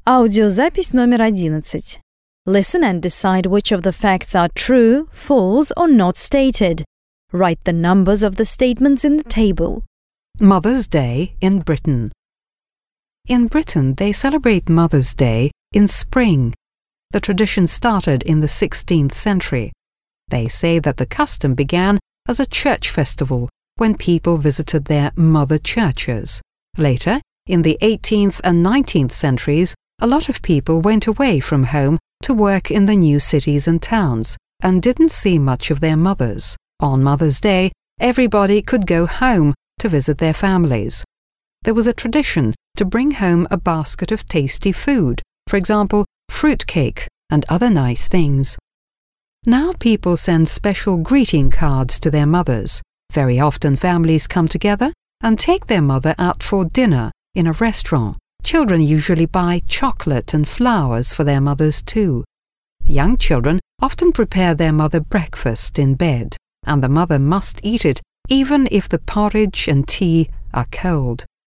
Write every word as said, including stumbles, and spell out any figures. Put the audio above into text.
Аудиозапись номер одиннадцать. Listen and decide which of the facts are true, false, or not stated. Write the numbers of the statements in the table. Mother's Day in Britain. In Britain, they celebrate Mother's Day in spring. The tradition started in the sixteenth century. They say that the custom began as a church festival when people visited their mother churches. Later, in the eighteenth and nineteenth centuries, a lot of people went away from home to work in the new cities and towns and didn't see much of their mothers. On Mother's Day, everybody could go home to visit their families. There was a tradition to bring home a basket of tasty food, for example, fruit cake and other nice things. Now people send special greeting cards to their mothers. Very often families come together and take their mother out for dinner in a restaurant. Children usually buy chocolate and flowers for their mothers too. Young children often prepare their mother breakfast in bed, and the mother must eat it even if the porridge and tea are cold.